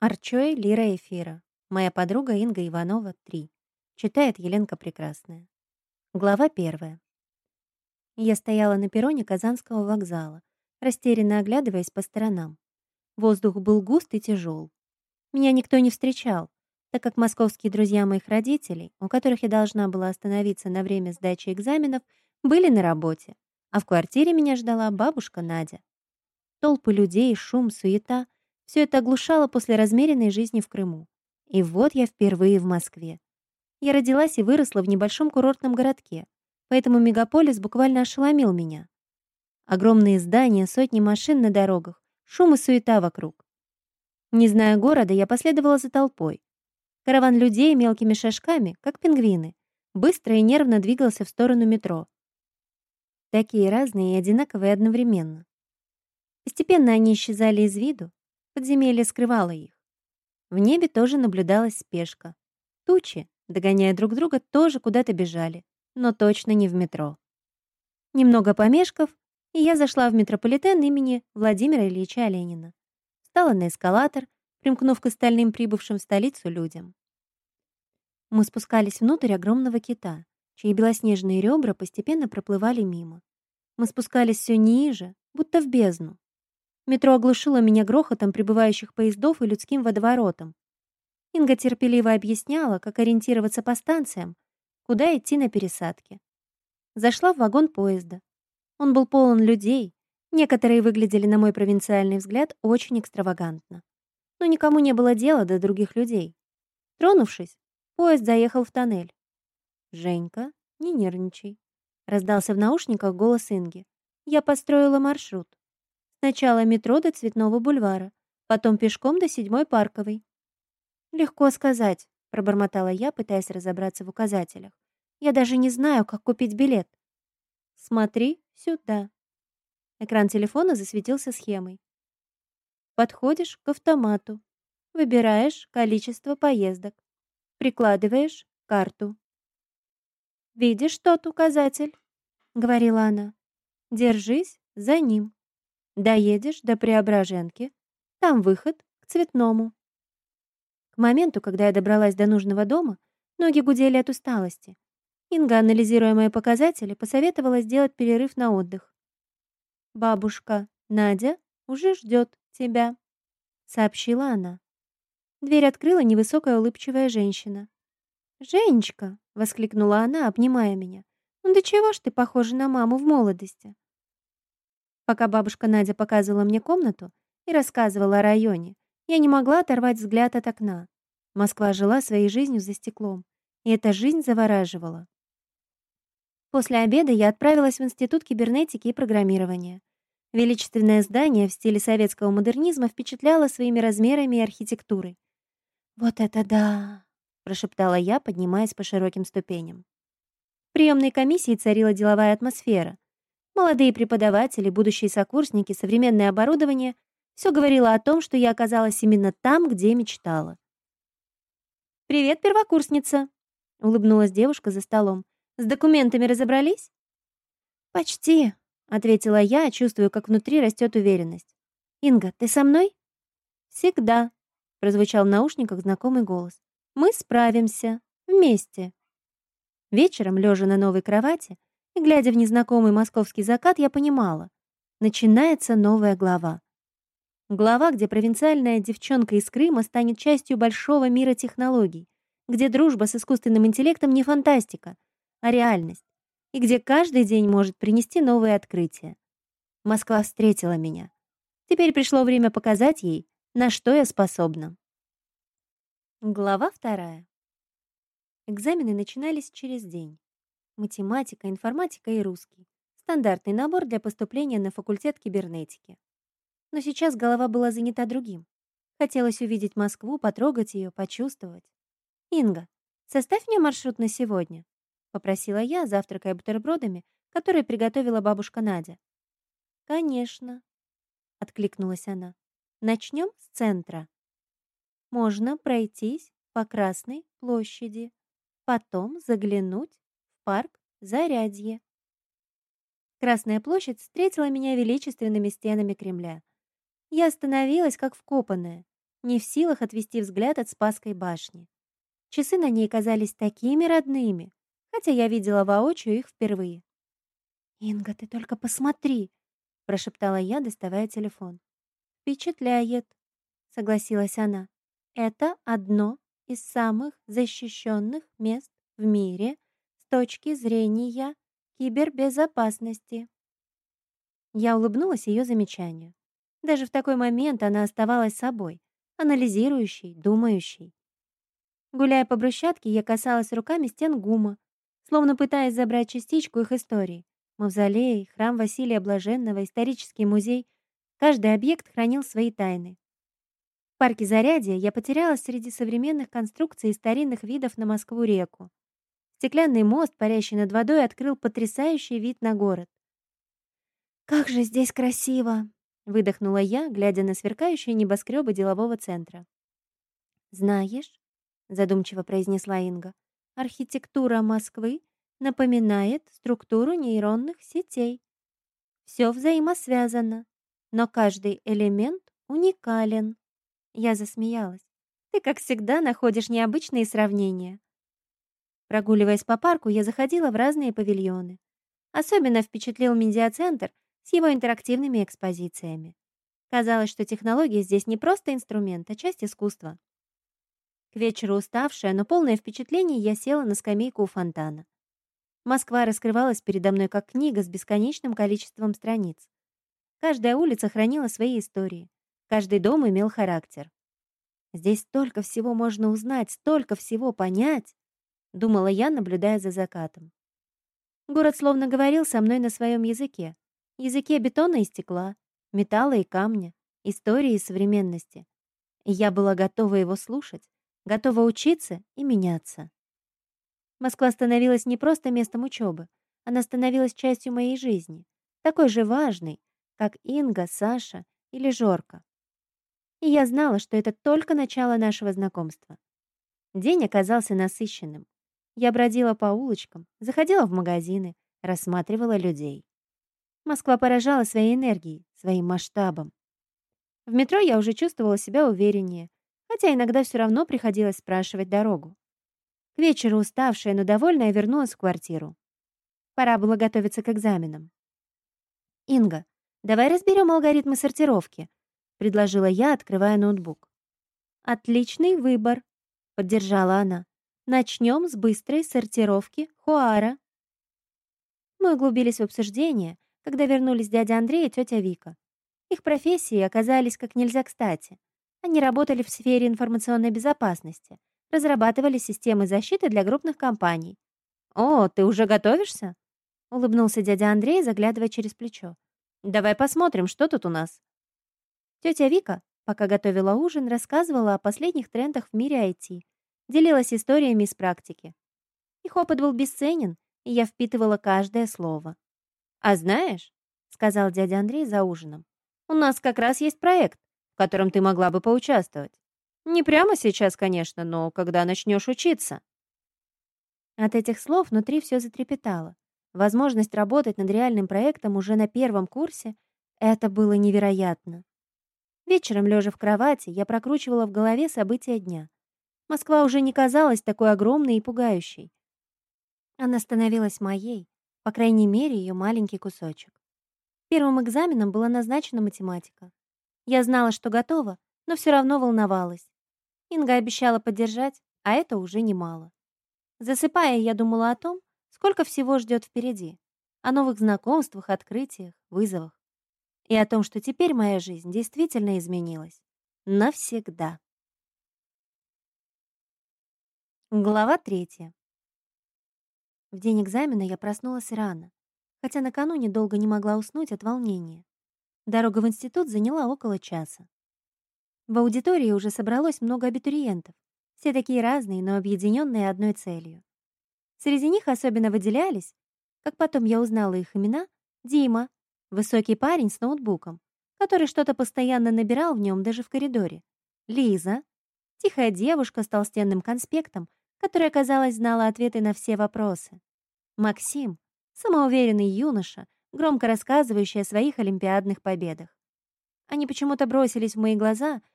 Арчой Лира Эфира. Моя подруга Инга Иванова, 3. Читает Еленка Прекрасная. Глава 1. Я стояла на перроне Казанского вокзала, растерянно оглядываясь по сторонам. Воздух был густ и тяжел. Меня никто не встречал, так как московские друзья моих родителей, у которых я должна была остановиться на время сдачи экзаменов, были на работе, а в квартире меня ждала бабушка Надя. Толпы людей, шум, суета — все это оглушало после размеренной жизни в Крыму. И вот я впервые в Москве. Я родилась и выросла в небольшом курортном городке, поэтому мегаполис буквально ошеломил меня. Огромные здания, сотни машин на дорогах, шум и суета вокруг. Не зная города, я последовала за толпой. Караван людей мелкими шажками, как пингвины, быстро и нервно двигался в сторону метро. Такие разные и одинаковые одновременно. Постепенно они исчезали из виду, подземелье скрывало их. В небе тоже наблюдалась спешка. Тучи, догоняя друг друга, тоже куда-то бежали, но точно не в метро. Немного помешков, и я зашла в метрополитен имени Владимира Ильича Ленина. Встала на эскалатор, примкнув к остальным прибывшим в столицу людям. Мы спускались внутрь огромного кита, чьи белоснежные ребра постепенно проплывали мимо. Мы спускались все ниже, будто в бездну. Метро оглушило меня грохотом прибывающих поездов и людским водоворотом. Инга терпеливо объясняла, как ориентироваться по станциям, куда идти на пересадке. Зашла в вагон поезда. Он был полон людей. Некоторые выглядели, на мой провинциальный взгляд, очень экстравагантно. Но никому не было дела до других людей. Тронувшись, поезд заехал в тоннель. «Женька, не нервничай», — раздался в наушниках голос Инги. «Я построила маршрут. Сначала метро до Цветного бульвара, потом пешком до 7-й Парковой». «Легко сказать», — пробормотала я, пытаясь разобраться в указателях. «Я даже не знаю, как купить билет». «Смотри сюда». Экран телефона засветился схемой. Подходишь к автомату, выбираешь количество поездок, прикладываешь карту. «Видишь тот указатель?» — говорила она. «Держись за ним. Доедешь до Преображенки, там выход к Цветному». К моменту, когда я добралась до нужного дома, ноги гудели от усталости. Инга, анализируя мои показатели, посоветовала сделать перерыв на отдых. «Бабушка Надя уже ждет тебя», — сообщила она. Дверь открыла невысокая улыбчивая женщина. «Женечка!» — воскликнула она, обнимая меня. «Ну до чего ж ты похожа на маму в молодости?» Пока бабушка Надя показывала мне комнату и рассказывала о районе, я не могла оторвать взгляд от окна. Москва жила своей жизнью за стеклом, и эта жизнь завораживала. После обеда я отправилась в Институт кибернетики и программирования. Величественное здание в стиле советского модернизма впечатляло своими размерами и архитектурой. «Вот это да!» — прошептала я, поднимаясь по широким ступеням. В приемной комиссии царила деловая атмосфера. Молодые преподаватели, будущие сокурсники, современное оборудование — все говорило о том, что я оказалась именно там, где мечтала. «Привет, первокурсница!» — улыбнулась девушка за столом. «С документами разобрались?» «Почти», — ответила я, чувствуя, как внутри растет уверенность. «Инга, ты со мной?» «Всегда», — прозвучал в наушниках знакомый голос. «Мы справимся. Вместе». Вечером, лежа на новой кровати и глядя в незнакомый московский закат, я понимала. Начинается новая глава. Глава, где провинциальная девчонка из Крыма станет частью большого мира технологий, где дружба с искусственным интеллектом не фантастика, а реальность, и где каждый день может принести новые открытия. Москва встретила меня. Теперь пришло время показать ей, на что я способна. Глава 2. Экзамены начинались через день. Математика, информатика и русский. Стандартный набор для поступления на факультет кибернетики. Но сейчас голова была занята другим. Хотелось увидеть Москву, потрогать ее, почувствовать. «Инга, составь мне маршрут на сегодня», — попросила я, завтракая бутербродами, которые приготовила бабушка Надя. «Конечно», — откликнулась она. «Начнем с центра. Можно пройтись по Красной площади, потом заглянуть в парк Зарядье». Красная площадь встретила меня величественными стенами Кремля. Я остановилась, как вкопанная. не в силах отвести взгляд от Спасской башни. Часы на ней казались такими родными, хотя я видела воочию их впервые. «Инга, ты только посмотри!» — прошептала я, доставая телефон. «Впечатляет!» — согласилась она. «Это одно из самых защищенных мест в мире с точки зрения кибербезопасности». Я улыбнулась ее замечанию. Даже в такой момент она оставалась собой, анализирующей, думающей. Гуляя по брусчатке, я касалась руками стен ГУМа, словно пытаясь забрать частичку их истории. Мавзолей, храм Василия Блаженного, исторический музей. Каждый объект хранил свои тайны. В парке Зарядье я потерялась среди современных конструкций и старинных видов на Москву-реку. Стеклянный мост, парящий над водой, открыл потрясающий вид на город. «Как же здесь красиво!» — выдохнула я, глядя на сверкающие небоскребы делового центра. «Знаешь», — задумчиво произнесла Инга, «архитектура Москвы напоминает структуру нейронных сетей. Все взаимосвязано, но каждый элемент уникален». Я засмеялась. «Ты, как всегда, находишь необычные сравнения». Прогуливаясь по парку, я заходила в разные павильоны. Особенно впечатлил медиацентр с его интерактивными экспозициями. Казалось, что технология здесь не просто инструмент, а часть искусства. К вечеру уставшая, но полное впечатлений, я села на скамейку у фонтана. Москва раскрывалась передо мной как книга с бесконечным количеством страниц. Каждая улица хранила свои истории. Каждый дом имел характер. Здесь столько всего можно узнать, столько всего понять, думала я, наблюдая за закатом. Город словно говорил со мной на своем языке. Языке бетона и стекла, металла и камня, истории и современности. И я была готова его слушать, готова учиться и меняться. Москва становилась не просто местом учебы, она становилась частью моей жизни, такой же важной, как Инга, Саша или Жорка. И я знала, что это только начало нашего знакомства. День оказался насыщенным. Я бродила по улочкам, заходила в магазины, рассматривала людей. Москва поражала своей энергией, своим масштабом. В метро я уже чувствовала себя увереннее, хотя иногда все равно приходилось спрашивать дорогу. К вечеру уставшая, но довольная, вернулась в квартиру. Пора было готовиться к экзаменам. «Инга, давай разберем алгоритмы сортировки», — предложила я, открывая ноутбук. «Отличный выбор», — поддержала она. «Начнем с быстрой сортировки Хуара». Мы углубились в обсуждение, когда вернулись дядя Андрей и тетя Вика. Их профессии оказались как нельзя кстати. Они работали в сфере информационной безопасности, разрабатывали системы защиты для крупных компаний. «О, ты уже готовишься?» — улыбнулся дядя Андрей, заглядывая через плечо. «Давай посмотрим, что тут у нас». Тетя Вика, пока готовила ужин, рассказывала о последних трендах в мире IT, делилась историями из практики. Их опыт был бесценен, и я впитывала каждое слово. «А знаешь», — сказал дядя Андрей за ужином, «у нас как раз есть проект, в котором ты могла бы поучаствовать. Не прямо сейчас, конечно, но когда начнешь учиться». От этих слов внутри все затрепетало. Возможность работать над реальным проектом уже на первом курсе — это было невероятно. Вечером, лежа в кровати, я прокручивала в голове события дня. Москва уже не казалась такой огромной и пугающей. Она становилась моей, по крайней мере, ее маленький кусочек. Первым экзаменом была назначена математика. Я знала, что готова, но все равно волновалась. Инга обещала поддержать, а это уже немало. Засыпая, я думала о том, сколько всего ждет впереди, о новых знакомствах, открытиях, вызовах. И о том, что теперь моя жизнь действительно изменилась. Навсегда. Глава 3. В день экзамена я проснулась рано, хотя накануне долго не могла уснуть от волнения. Дорога в институт заняла около часа. В аудитории уже собралось много абитуриентов, все такие разные, но объединенные одной целью. Среди них особенно выделялись, как потом я узнала их имена, Дима, высокий парень с ноутбуком, который что-то постоянно набирал в нем даже в коридоре, Лиза, тихая девушка с толстенным конспектом, которая, казалось, знала ответы на все вопросы, Максим, самоуверенный юноша, громко рассказывающий о своих олимпиадных победах. Они почему-то бросились в мои глаза,